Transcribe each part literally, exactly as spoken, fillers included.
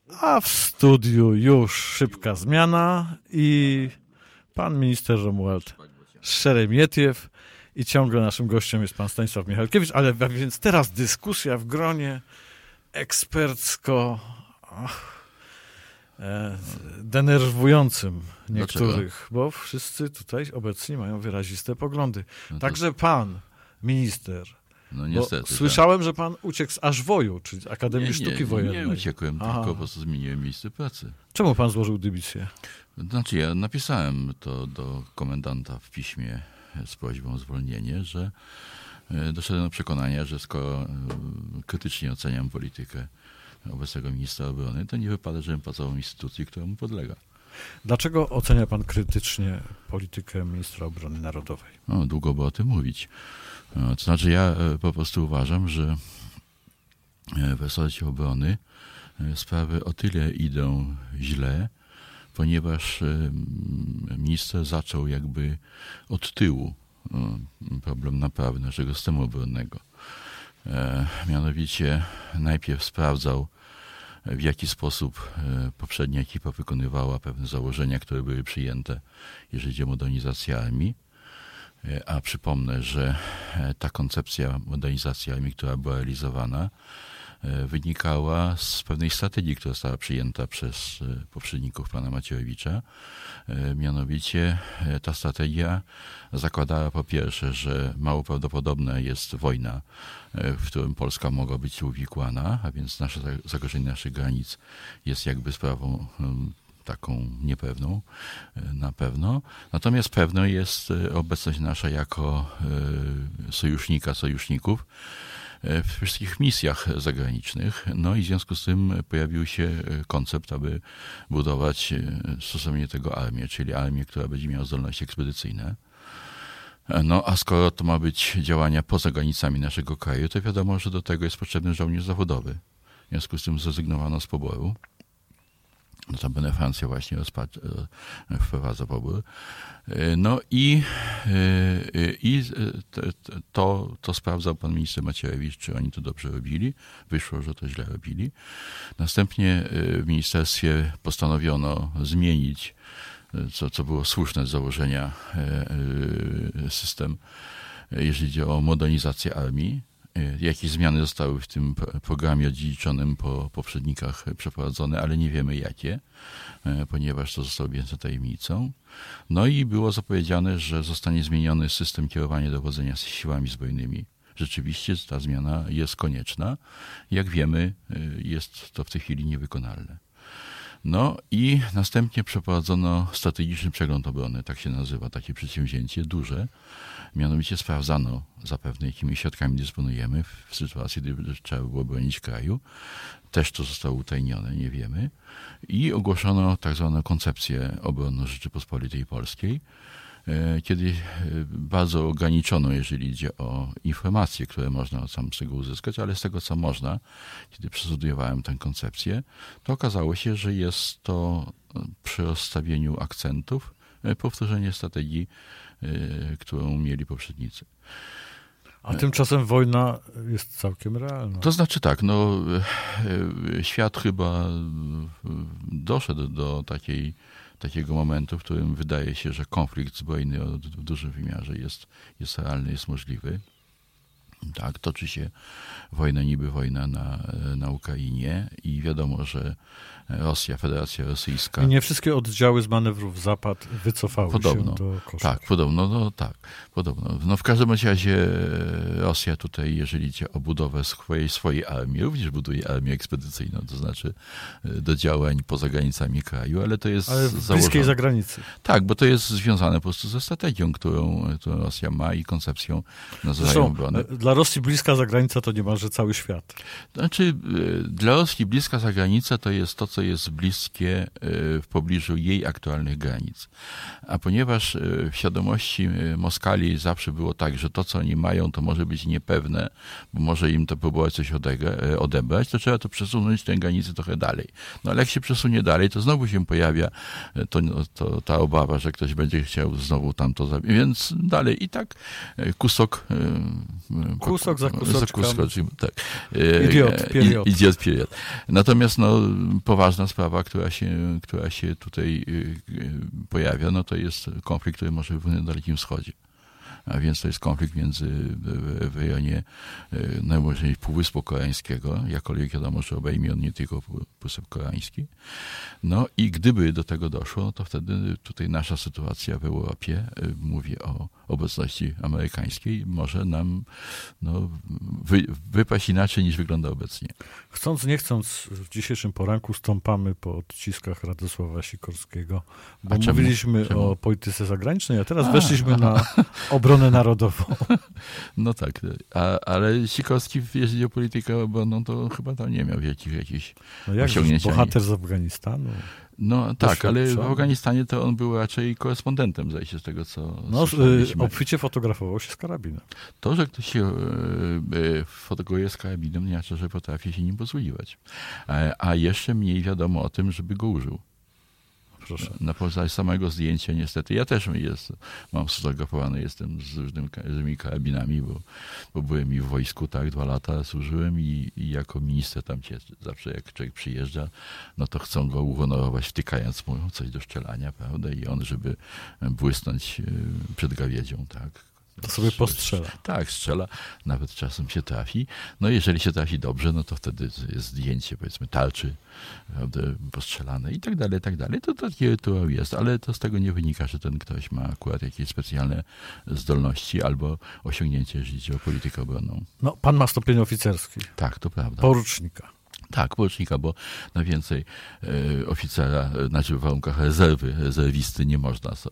A w studiu już szybka zmiana i pan minister Romuald Szeremietiew i ciągle naszym gościem jest pan Stanisław Michalkiewicz, ale więc teraz dyskusja w gronie ekspercko ach, e, denerwującym niektórych, Dlaczego? Bo wszyscy tutaj obecni mają wyraziste poglądy. No to... Także pan minister. No niestety. Słyszałem, tak. że pan uciekł z Ażwoju, czyli Akademii nie, Sztuki nie, Wojennej. Nie uciekłem, Aha. tylko po prostu zmieniłem miejsce pracy. Czemu pan złożył dymisję? Znaczy ja napisałem to do komendanta w piśmie z prośbą o zwolnienie, że doszedłem do przekonania, że skoro krytycznie oceniam politykę obecnego ministra obrony, to nie wypada, żebym pracował w instytucji, która mu podlega. Dlaczego ocenia pan krytycznie politykę ministra obrony narodowej? No, długo by o tym mówić. To znaczy ja po prostu uważam, że w resorcie obrony sprawy o tyle idą źle, ponieważ minister zaczął jakby od tyłu problem naprawy naszego systemu obronnego. Mianowicie najpierw sprawdzał, w jaki sposób poprzednia ekipa wykonywała pewne założenia, które były przyjęte, jeżeli chodzi o modernizację armii. A przypomnę, że ta koncepcja modernizacji armii, która była realizowana, wynikała z pewnej strategii, która została przyjęta przez poprzedników pana Macierewicza. Mianowicie ta strategia zakładała po pierwsze, że mało prawdopodobna jest wojna, w którym Polska mogła być uwikłana, a więc nasze zagrożenie naszych granic jest jakby sprawą taką niepewną na pewno. Natomiast pewną jest obecność nasza jako sojusznika, sojuszników w wszystkich misjach zagranicznych. No i w związku z tym pojawił się koncept, aby budować stosownie tego armię, czyli armię, która będzie miała zdolności ekspedycyjne. No a skoro to ma być działania poza granicami naszego kraju, to wiadomo, że do tego jest potrzebny żołnierz zawodowy. W związku z tym zrezygnowano z poboru. Notabene Francja właśnie rozpacz, wprowadza pobór. No i, i to, to sprawdzał pan minister Macierewicz, czy oni to dobrze robili. Wyszło, że to źle robili. Następnie w ministerstwie postanowiono zmienić, co, co było słuszne z założenia, system, jeżeli chodzi o modernizację armii. Jakie zmiany zostały w tym programie odziedziczonym po poprzednikach przeprowadzone, ale nie wiemy jakie, ponieważ to zostało objęte tajemnicą. No i było zapowiedziane, że zostanie zmieniony system kierowania dowodzenia siłami zbrojnymi. Rzeczywiście ta zmiana jest konieczna. Jak wiemy, jest to w tej chwili niewykonalne. No i następnie przeprowadzono strategiczny przegląd obrony, tak się nazywa takie przedsięwzięcie, duże. Mianowicie sprawdzano zapewne, jakimi środkami dysponujemy w sytuacji, gdy trzeba było bronić kraju. Też to zostało utajnione, nie wiemy. I ogłoszono tak zwaną koncepcję obronną Rzeczypospolitej Polskiej, kiedy bardzo ograniczono, jeżeli idzie o informacje, które można sam z tego uzyskać, ale z tego, co można, kiedy przestudiowałem tę koncepcję, to okazało się, że jest to przy rozstawieniu akcentów powtórzenie strategii, którą mieli poprzednicy. A tymczasem wojna jest całkiem realna. To znaczy tak, no świat chyba doszedł do takiej, takiego momentu, w którym wydaje się, że konflikt zbrojny w dużym wymiarze jest, jest realny, jest możliwy. Tak, toczy się wojna, niby wojna na, na Ukrainie i wiadomo, że Rosja, Federacja Rosyjska... I nie wszystkie oddziały z manewrów Zapad wycofały podobno, się do koszar. Tak, podobno, no tak, podobno. No w każdym razie Rosja tutaj, jeżeli idzie o budowę swojej, swojej armii, również buduje armię ekspedycyjną, to znaczy do działań poza granicami kraju, ale to jest ale w założone. bliskiej zagranicy. Tak, bo to jest związane po prostu ze strategią, którą, którą Rosja ma i koncepcją nazywają Zresztą, obrony. Dla Rosji bliska zagranica to niemalże cały świat. Znaczy, dla Rosji bliska zagranica to jest to, co jest bliskie w pobliżu jej aktualnych granic. A ponieważ w świadomości Moskali zawsze było tak, że to, co oni mają, to może być niepewne, bo może im to próbować coś odebrać, to trzeba to przesunąć tę granicę trochę dalej. No ale jak się przesunie dalej, to znowu się pojawia to, to, ta obawa, że ktoś będzie chciał znowu tamto zabić. Więc dalej i tak kusok Kusok za kuseczką. Za kusok, tak. Idiot, period. Idiot, period. Natomiast no, poważna sprawa, która się, która się tutaj pojawia, no to jest konflikt, który może wypłynąć na Dalekim Wschodzie. A więc to jest konflikt między w, w rejonie najmocniej Półwyspu Koreańskiego, jakkolwiek wiadomo, że obejmie on nie tylko Półwysep Koreański. No i gdyby do tego doszło, to wtedy tutaj nasza sytuacja w Europie, mówię o obecności amerykańskiej, może nam no, wy, wypaść inaczej niż wygląda obecnie. Chcąc, nie chcąc, w dzisiejszym poranku stąpamy po odciskach Radosława Sikorskiego, bo a czemu? mówiliśmy Czemu? o polityce zagranicznej, a teraz a, weszliśmy a. na obronę narodową. No tak, a, ale Sikorski, jeżeli o politykę obronną, to chyba tam nie miał wielkich jakichś no jak osiągnięć. Bohater z Afganistanu. No tak, ale w Afganistanie to on był raczej korespondentem, zdaje się, z tego, co No, obficie fotografował się z karabinem. To, że ktoś się y, fotografuje z karabinem, nie znaczy, że potrafi się nim posługiwać. A jeszcze mniej wiadomo o tym, żeby go użył. Proszę. Na podstawie samego zdjęcia niestety. Ja też jest, mam sfotografowany, jestem z różnymi, różnymi karabinami, bo, bo byłem i w wojsku, tak, dwa lata służyłem i, i jako minister tam cię, zawsze jak człowiek przyjeżdża, no to chcą go uhonorować, wtykając mu coś do strzelania, prawda, i on, żeby błysnąć przed gawiedzią, tak. To sobie postrzela. Tak, strzela, nawet czasem się trafi. No jeżeli się trafi dobrze, no to wtedy jest zdjęcie, powiedzmy, tarczy, prawda, postrzelane i tak dalej, i tak dalej. To taki rytuał jest, ale to z tego nie wynika, że ten ktoś ma akurat jakieś specjalne zdolności albo osiągnięcie, jeżeli chodzi o politykę obronną. No, pan ma stopień oficerski. Tak, to prawda. Porucznika. Tak, porucznika, bo na więcej e, oficera, znaczy w warunkach rezerwy, rezerwisty nie można z,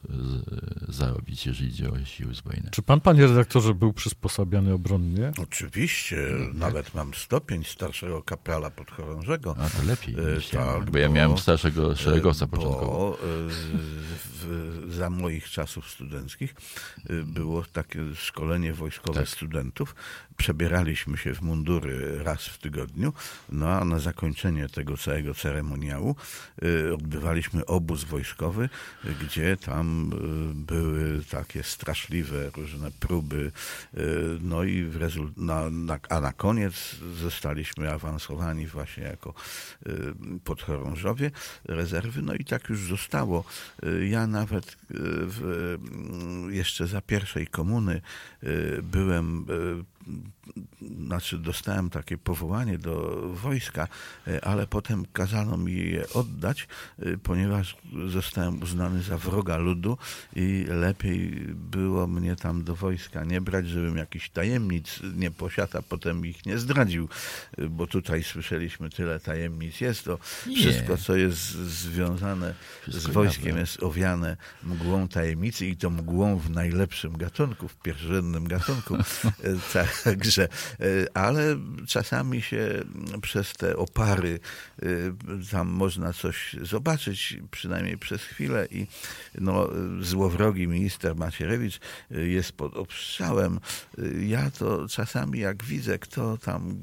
z, zarobić, jeżeli idzie o siły zbrojne. Czy pan, panie redaktorze, był przysposabiany obronnie? Oczywiście, no, nawet mam stopień starszego kaprala podchorążego. A to lepiej, e, niż tak, ja, bo, bo ja miałem starszego szeregowca początkowo. Bo w, za moich czasów studenckich było takie szkolenie wojskowe tak. studentów. Przebieraliśmy się w mundury raz w tygodniu, no a na zakończenie tego całego ceremoniału y, odbywaliśmy obóz wojskowy, y, gdzie tam y, były takie straszliwe różne próby, y, no i w rezult- na, na, a na koniec zostaliśmy awansowani właśnie jako y, podchorążowie rezerwy, no i tak już zostało. Y, ja nawet y, w, y, jeszcze za pierwszej komuny y, byłem y, znaczy dostałem takie powołanie do wojska, ale potem kazano mi je oddać, ponieważ zostałem uznany za wroga ludu i lepiej było mnie tam do wojska nie brać, żebym jakichś tajemnic nie posiadł, a potem ich nie zdradził, bo tutaj słyszeliśmy, tyle tajemnic jest, to nie. Wszystko, co jest związane wszystko z wojskiem prawda. Jest owiane mgłą tajemnicy i to mgłą w najlepszym gatunku, w pierwszorzędnym gatunku. Także, ale czasami się przez te opary tam można coś zobaczyć, przynajmniej przez chwilę i no, złowrogi minister Macierewicz jest pod obstrzałem. Ja to czasami jak widzę, kto tam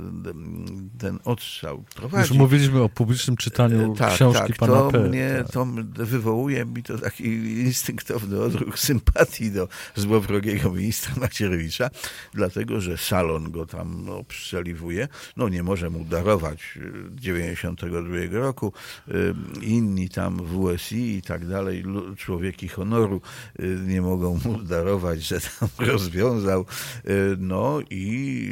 ten odstrzał prowadzi. Już mówiliśmy o publicznym czytaniu tak, książki tak, pana to P. mnie, tak. to wywołuje mi to taki instynktowny odruch sympatii do złowrogiego ministra Macierewicza, dlatego, że salon go tam obstrzeliwuje. No nie może mu darować dziewięćdziesiątego drugiego roku. Inni tam w U S I i tak dalej, człowieki honoru nie mogą mu darować, że tam rozwiązał. No i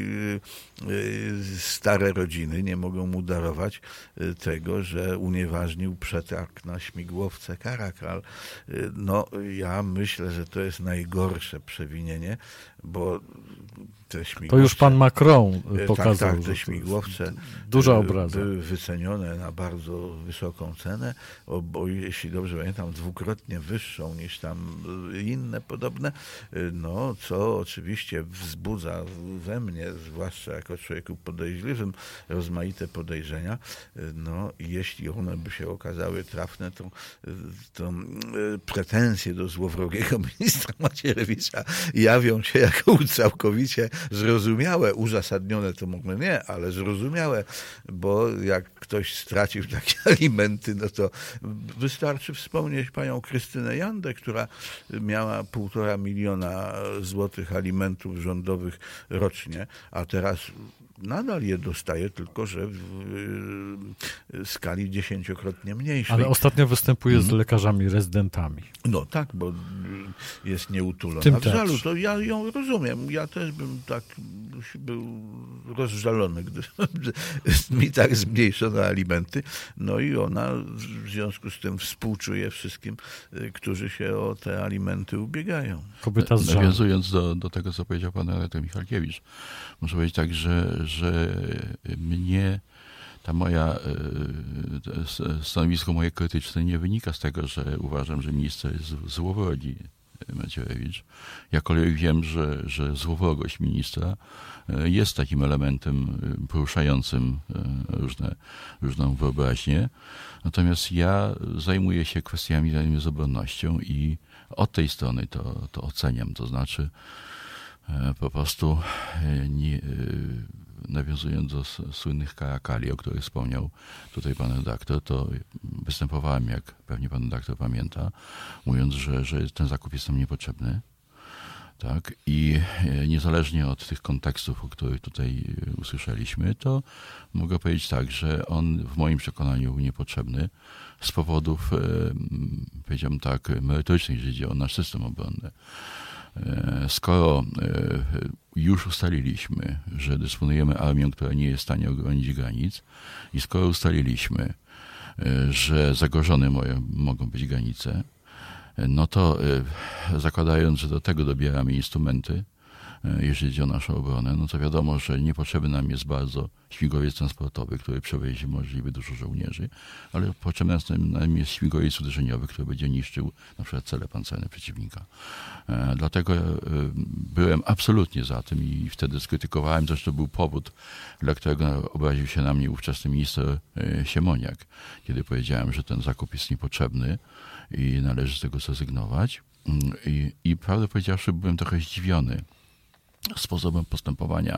stare rodziny nie mogą mu darować tego, że unieważnił przetarg na śmigłowce Caracal. No ja myślę, że to jest najgorsze przewinienie, bo te śmigłowce... To już pan Macron pokazał. Tak, tak, te śmigłowce duża obraza. Były wycenione na bardzo wysoką cenę, bo, bo jeśli dobrze pamiętam, dwukrotnie wyższą niż tam inne podobne, no co oczywiście wzbudza we mnie, zwłaszcza jako człowieku podejrzliwym, rozmaite podejrzenia. No i jeśli one by się okazały trafne, to, to pretensje do złowrogiego ministra Macierewicza jawią się jako całkowicie zrozumiałe, uzasadnione to może nie, ale zrozumiałe, bo jak ktoś stracił takie alimenty, no to wystarczy wspomnieć panią Krystynę Jandę, która miała półtora miliona złotych alimentów rządowych rocznie, a teraz nadal je dostaje, tylko że w skali dziesięciokrotnie mniejszej. Ale ostatnio występuje z lekarzami rezydentami. No tak, bo jest nieutulona Tym w żalu. też. To ja ją rozumiem. Ja też bym tak był rozżalony, gdy mi tak zmniejszono alimenty. No i ona w związku z tym współczuje wszystkim, którzy się o te alimenty ubiegają. Kobieta z żalu. Nawiązując do, do tego, co powiedział pan Artur Michalkiewicz, muszę powiedzieć tak, że, że mnie ta moja stanowisko moje krytyczne nie wynika z tego, że uważam, że minister jest złowrogi, Macierewicz. Jakkolwiek wiem, że, że złowrogość ministra jest takim elementem poruszającym różne, różną wyobraźnię. Natomiast ja zajmuję się kwestiami związanymi z obronnością i od tej strony to, to oceniam. To znaczy po prostu nie, nawiązując do słynnych karakali, o których wspomniał tutaj pan redaktor, to występowałem, jak pewnie pan redaktor pamięta, mówiąc, że, że ten zakup jest nam niepotrzebny. Tak? I niezależnie od tych kontekstów, o których tutaj usłyszeliśmy, to mogę powiedzieć tak, że on w moim przekonaniu był niepotrzebny z powodów, powiedziałbym tak, merytorycznych, jeżeli chodzi o nasz system obronny. Skoro już ustaliliśmy, że dysponujemy armią, która nie jest w stanie obronić granic i skoro ustaliliśmy, że zagrożone mogą być granice, no to zakładając, że do tego dobieramy instrumenty, jeżeli chodzi o naszą obronę, no to wiadomo, że niepotrzebny nam jest bardzo śmigłowiec transportowy, który przewiezie możliwie dużo żołnierzy, ale potrzebny nam jest śmigłowiec uderzeniowy, który będzie niszczył na przykład cele pancerne przeciwnika. Dlatego byłem absolutnie za tym i wtedy skrytykowałem, zresztą był powód, dla którego obraził się na mnie ówczesny minister Siemoniak, kiedy powiedziałem, że ten zakup jest niepotrzebny i należy z tego zrezygnować. I, i prawdę powiedziawszy, byłem trochę zdziwiony sposobem postępowania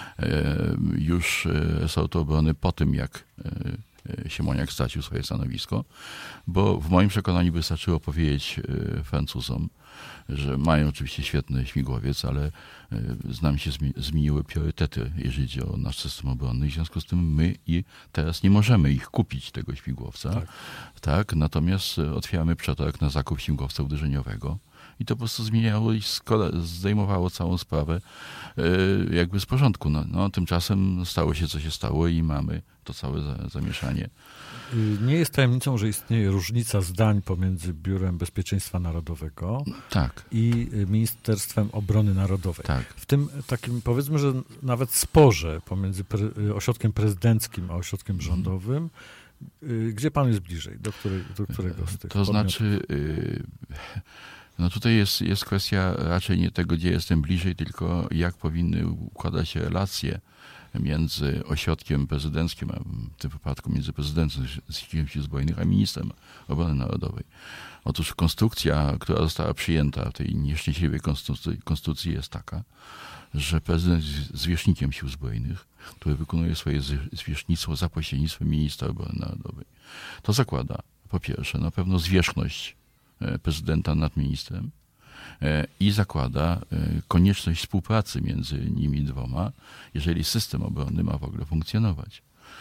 już resortu obrony po tym, jak Siemoniak stracił swoje stanowisko, bo w moim przekonaniu wystarczyło powiedzieć Francuzom, że mają oczywiście świetny śmigłowiec, ale z nami się zmieniły priorytety, jeżeli chodzi o nasz system obronny. W związku z tym my i teraz nie możemy ich kupić, tego śmigłowca. Tak. Tak? Natomiast otwieramy przetarg na zakup śmigłowca uderzeniowego. I to po prostu zmieniało i zdejmowało całą sprawę jakby z porządku. No, no, tymczasem stało się, co się stało i mamy to całe zamieszanie. Nie jest tajemnicą, że istnieje różnica zdań pomiędzy Biurem Bezpieczeństwa Narodowego tak. i Ministerstwem Obrony Narodowej. Tak. W tym takim, powiedzmy, że nawet sporze pomiędzy pre- ośrodkiem prezydenckim a ośrodkiem rządowym, hmm. gdzie pan jest bliżej? Do, której, do którego z tych To podmiotów? znaczy... Yy... No tutaj jest, jest kwestia raczej nie tego, gdzie jestem bliżej, tylko jak powinny układać się relacje między ośrodkiem prezydenckim, a w tym wypadku między prezydentem Sił Zbrojnych, a ministrem obrony narodowej. Otóż konstrukcja, która została przyjęta w tej nieszczęśliwej konstytucji, konstytucji jest taka, że prezydent jest zwierzchnikiem Sił Zbrojnych, który wykonuje swoje zwierzchnictwo za pośrednictwem ministra obrony narodowej. To zakłada po pierwsze na pewno zwierzchność prezydenta nad ministrem i zakłada konieczność współpracy między nimi dwoma, jeżeli system obronny ma w ogóle funkcjonować.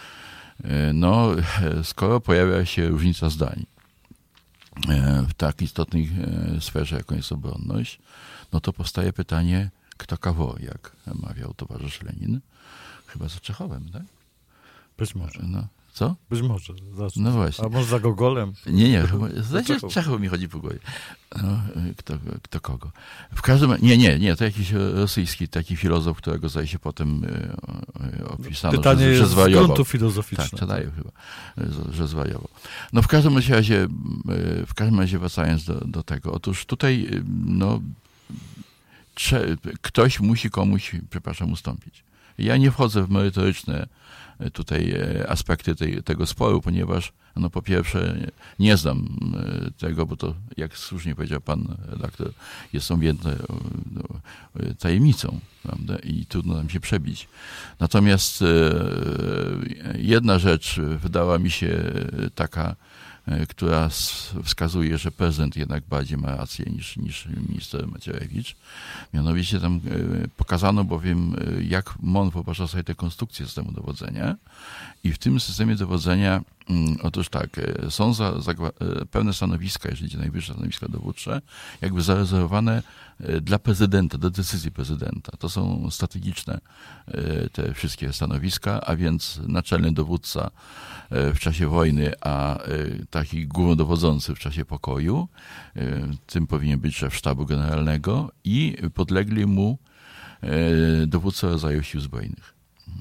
No, skoro pojawia się różnica zdań w tak istotnej sferze, jaką jest obronność, no to powstaje pytanie, kto kogo, jak mawiał towarzysz Lenin. Chyba za Czechowem, tak? Być może. No. Co? Być może. Zacznę. No właśnie. A może za Gogolem? Nie, nie. Znaczy, Czechów mi chodzi po głowie. No, kto, kto kogo? W każdym razie, nie, nie, nie. To jakiś rosyjski taki filozof, którego zdaje się potem opisano, Pytanie że, że jest zwariował. z gruntu filozoficznego. Tak, czytają chyba, że zwariował. No w każdym razie, w każdym razie wracając do, do tego. Otóż tutaj, no, ktoś musi komuś, przepraszam, ustąpić. Ja nie wchodzę w merytoryczne tutaj aspekty tej, tego sporu, ponieważ no po pierwsze nie znam tego, bo to, jak słusznie powiedział pan redaktor, jest objęte no, tajemnicą, prawda? I trudno nam się przebić. Natomiast jedna rzecz wydała mi się taka, która wskazuje, że prezydent jednak bardziej ma rację niż, niż minister Macierewicz. Mianowicie tam pokazano bowiem, jak M O N wyobraża sobie tę konstrukcję systemu dowodzenia i w tym systemie dowodzenia otóż tak, są za, za, pewne stanowiska, jeżeli idzie najwyższe stanowiska dowódcze, jakby zarezerwowane dla prezydenta, do decyzji prezydenta. To są strategiczne te wszystkie stanowiska, a więc naczelny dowódca w czasie wojny, a taki głównodowodzący w czasie pokoju, tym powinien być szef sztabu generalnego i podlegli mu dowódca rodzaju sił zbrojnych.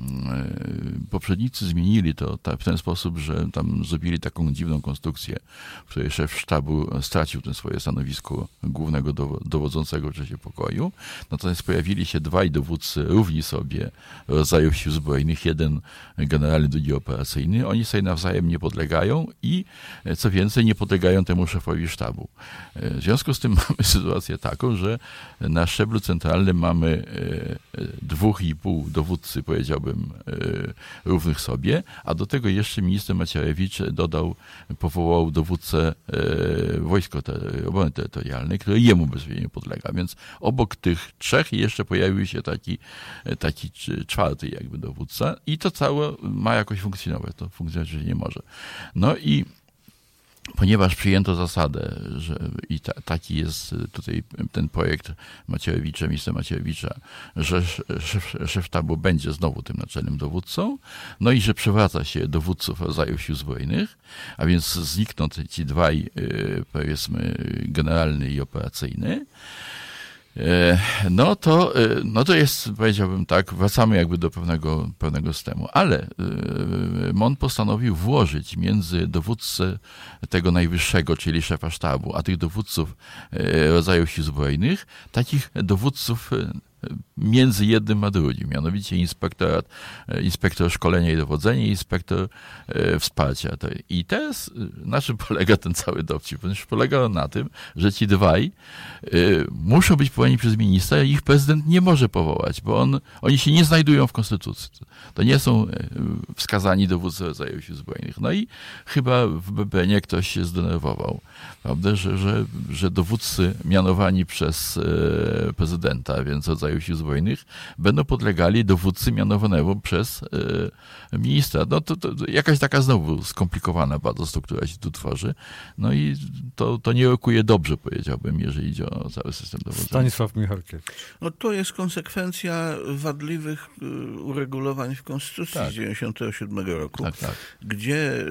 Poprzednicy zmienili to w ten sposób, że tam zrobili taką dziwną konstrukcję, w której szef sztabu stracił ten swoje stanowisko głównego dowodzącego w czasie pokoju. Natomiast pojawili się dwaj dowódcy równi sobie rodzajów sił zbrojnych, jeden generalny, drugi operacyjny. Oni sobie nawzajem nie podlegają i co więcej nie podlegają temu szefowi sztabu. W związku z tym mamy sytuację taką, że na szczeblu centralnym mamy dwóch i pół dowódcy, powiedziałbym, równych sobie, a do tego jeszcze minister Macierewicz dodał, powołał dowódcę Wojsk Obrony Terytorialnej, który jemu bezpośrednio podlega. Więc obok tych trzech jeszcze pojawił się taki, taki czwarty jakby dowódca i to całe ma jakoś funkcjonować. To funkcjonować nie może. No i ponieważ przyjęto zasadę, że i ta, taki jest tutaj ten projekt Macierewicza, ministra Macierewicza, że szef, szef sztabu będzie znowu tym naczelnym dowódcą, no i że przywraca się dowódców rodzajów sił zbrojnych, a więc znikną ci dwaj, powiedzmy, generalny i operacyjny. No to, no to jest, powiedziałbym tak, wracamy jakby do pewnego, pewnego systemu. Ale M O N postanowił włożyć między dowódcę tego najwyższego, czyli szefa sztabu, a tych dowódców rodzajów sił zbrojnych, takich dowódców między jednym a drugim, mianowicie inspektorat, inspektor szkolenia i dowodzenia i inspektor e, wsparcia. I teraz na czym polega ten cały dowcip? Ponieważ polega na tym, że ci dwaj e, muszą być powołani przez ministra i ich prezydent nie może powołać, bo on, oni się nie znajdują w konstytucji. To nie są wskazani dowódcy rodzajów sił zbrojnych. No i chyba w B B N-ie ktoś się zdenerwował, prawda, że, że, że dowódcy mianowani przez e, prezydenta, więc rodzaju sił zbrojnych, będą podlegali dowódcy mianowanemu przez e, ministra. No to, to jakaś taka znowu skomplikowana bardzo struktura się tu tworzy. No i to, to nie rokuje dobrze, powiedziałbym, jeżeli idzie o cały system dowodzenia. Stanisław Michalkiewicz. No to jest konsekwencja wadliwych uregulowań w Konstytucji tak. z dziewięćdziesiątego siódmego roku, tak, tak. gdzie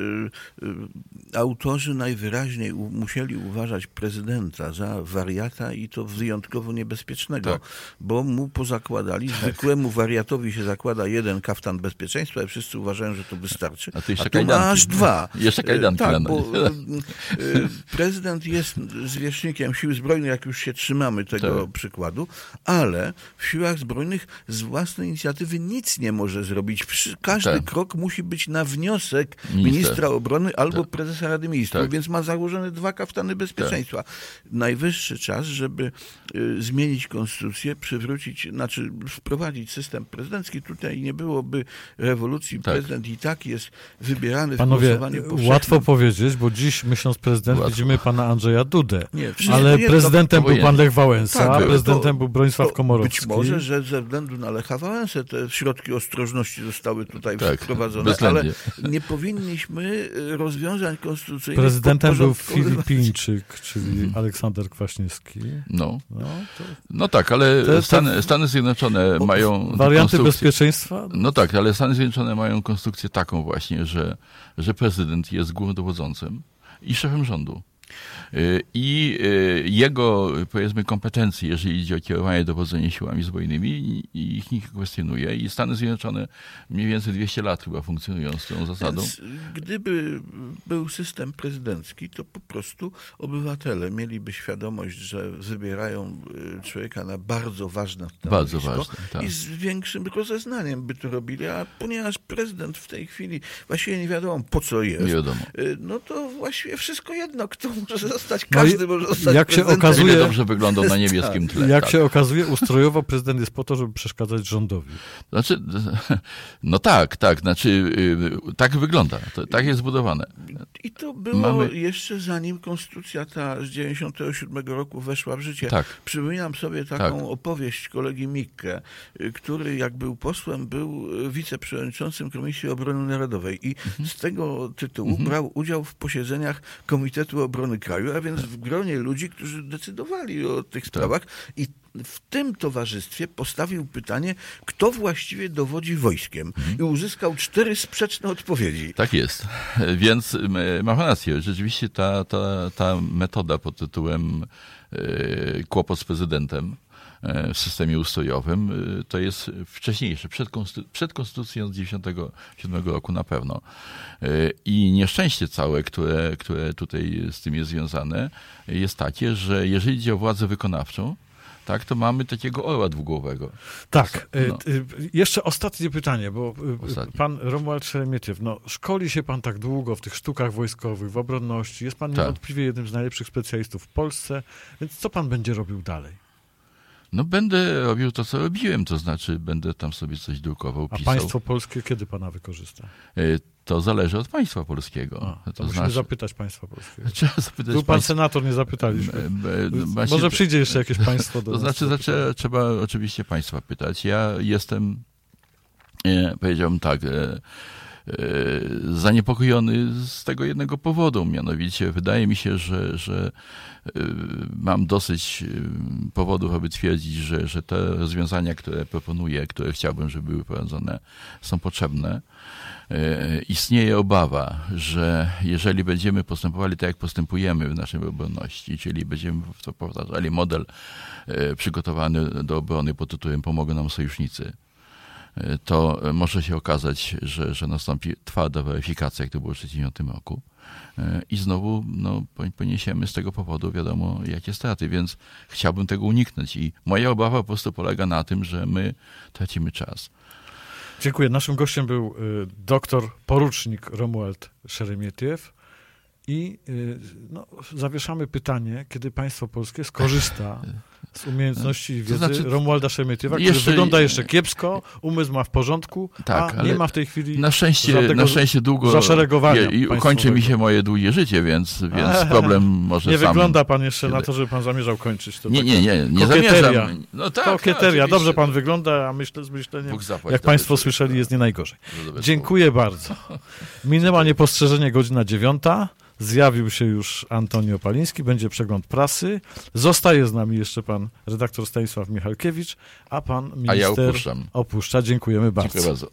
autorzy najwyraźniej u, musieli uważać prezydenta za wariata i to wyjątkowo niebezpiecznego, tak. bo mu pozakładali, zwykłemu wariatowi się zakłada jeden kaftan bezpieczeństwa, a wszyscy uważają, że to wystarczy. A, to a tu ma aż dwa. Jeszcze kajdanki. Tak, bo prezydent jest zwierzchnikiem sił zbrojnych, jak już się trzymamy tego tak. przykładu, ale w siłach zbrojnych z własnej inicjatywy nic nie może zrobić. Każdy tak. krok musi być na wniosek Minister. ministra obrony albo tak. prezesa Rady Ministrów, tak. więc ma założone dwa kaftany bezpieczeństwa. Tak. Najwyższy czas, żeby y, zmienić konstytucję, przywrócić, znaczy wprowadzić system prezydencki. Tutaj nie byłoby rewolucji. Tak. Prezydent i tak jest wybierany Panowie, w głosowaniu powszechnym. Łatwo powiedzieć, bo dziś, myśląc prezydent, łatwo. widzimy pana Andrzeja Dudę. Nie, ale nie, prezydentem to, był pan Lech Wałęsa, tak, a prezydentem to, był Bronisław Komorowski. Być może, że ze względu na Lecha Wałęsę te środki ostrożności zostały tutaj tak, wprowadzone, ale nie powinniśmy rozwiązań konstytucyjnych... Prezydentem był Filipińczyk, czyli Aleksander Kwaśniewski. No, no, to... no tak, ale te, te... Stany, Stany Zjednoczone o, mają... Warianty bezpieczeństwa? No tak, ale Stany Zjednoczone mają konstrukcję taką właśnie, że, że prezydent jest głównodowodzącym i szefem rządu. I jego, powiedzmy, kompetencje, jeżeli idzie o kierowanie, dowodzenie siłami zbrojnymi, ich nikt kwestionuje i Stany Zjednoczone mniej więcej dwieście lat chyba funkcjonują z tą zasadą. Więc gdyby był system prezydencki, to po prostu obywatele mieliby świadomość, że wybierają człowieka na bardzo ważne Bardzo stanowisko ważne, tak. i z większym rozeznaniem by to robili, a ponieważ prezydent w tej chwili właściwie nie wiadomo po co jest, Nie wiadomo. no to właściwie wszystko jedno, kto może zostać, każdy no może zostać jak się prezydentem. okazuje, Ile dobrze wyglądał na niebieskim tle. Jak tak. się okazuje, ustrojowo prezydent jest po to, żeby przeszkadzać rządowi. Znaczy, no tak, tak, znaczy, tak wygląda, to, tak jest zbudowane. I to było Mamy... jeszcze zanim konstytucja ta z dziewięćdziesiątego siódmego roku weszła w życie. Tak. Przypominam sobie taką Tak. opowieść kolegi Mikke, który jak był posłem, był wiceprzewodniczącym Komisji Obrony Narodowej i Mhm. z tego tytułu Mhm. brał udział w posiedzeniach Komitetu Obrony Kraju, a więc w gronie ludzi, którzy decydowali o tych sprawach i w tym towarzystwie postawił pytanie, kto właściwie dowodzi wojskiem Mhm. i uzyskał cztery sprzeczne odpowiedzi. Tak jest. Więc ma pan rację. Rzeczywiście ta, ta, ta metoda pod tytułem e, kłopot z prezydentem w systemie ustrojowym to jest wcześniejsze, przed, konstytu- przed konstytucją z dziewięćdziesiątego siódmego roku na pewno. I nieszczęście całe, które, które tutaj z tym jest związane, jest takie, że jeżeli idzie o władzę wykonawczą, tak, to mamy takiego orła dwugłowego. Tak. No. Y, y, jeszcze ostatnie pytanie, bo y, Ostatnie. pan Romuald Szeremietiew, no szkoli się pan tak długo w tych sztukach wojskowych, w obronności, jest pan Tak. niewątpliwie jednym z najlepszych specjalistów w Polsce, więc co pan będzie robił dalej? No będę robił to, co robiłem, to znaczy będę tam sobie coś drukował, A pisał. państwo polskie kiedy pana wykorzysta? Y, To zależy od państwa polskiego. A, to to musimy znaczy, zapytać państwa polskiego. trzeba zapytać Był pan państwa. senator, nie zapytaliśmy. E, e, właśnie- Może przyjdzie jeszcze jakieś państwo do To nas. znaczy, zaczę, trzeba oczywiście państwa pytać. Ja jestem, e, powiedziałbym tak, e, e, zaniepokojony z tego jednego powodu. Mianowicie wydaje mi się, że, że e, mam dosyć e, powodów, aby twierdzić, że, że te rozwiązania, które proponuję, które chciałbym, żeby były wprowadzone, są potrzebne. E, Istnieje obawa, że jeżeli będziemy postępowali tak, jak postępujemy w naszej obronności, czyli będziemy to powtarzali model e, przygotowany do obrony pod tytułem "Pomogą nam sojusznicy", e, to może się okazać, że, że nastąpi twarda weryfikacja, jak to było w tysiąc dziewięćset dziewięćdziesiątym roku e, i znowu no, poniesiemy z tego powodu wiadomo jakie straty, więc chciałbym tego uniknąć i moja obawa po prostu polega na tym, że my tracimy czas. Dziękuję. Naszym gościem był y, doktor porucznik Romuald Szeremietiew i y, no, zawieszamy pytanie, kiedy państwo polskie skorzysta z umiejętności i wiedzy To znaczy, Romualda Szeremietiewa, który jeszcze- wygląda jeszcze kiepsko, umysł ma w porządku, Tak, a nie ale ma w tej chwili Na szczęście, żadnego na szczęście długo zaszeregowania je- i kończy państwowego. mi się moje długie życie, więc, więc problem może Nie sam... wygląda pan jeszcze tyle. na to, żeby pan zamierzał kończyć. To Nie, tak- nie, nie, nie kokieteria. zamierzam. No tak, Kokieteria. tak, Dobrze oczywiście. pan wygląda, a myślę z myśleniem, Bóg zapłać, jak dobry państwo człowiek. słyszeli, jest nie najgorzej. Że dobre Dziękuję bardzo. Minęła niepostrzeżenie godzina dziewiąta. Zjawił się już Antoni Opaliński, będzie przegląd prasy. Zostaje z nami jeszcze pan redaktor Stanisław Michalkiewicz, a pan A ja minister opuszczam. opuszcza. Dziękujemy bardzo. Dziękuję bardzo.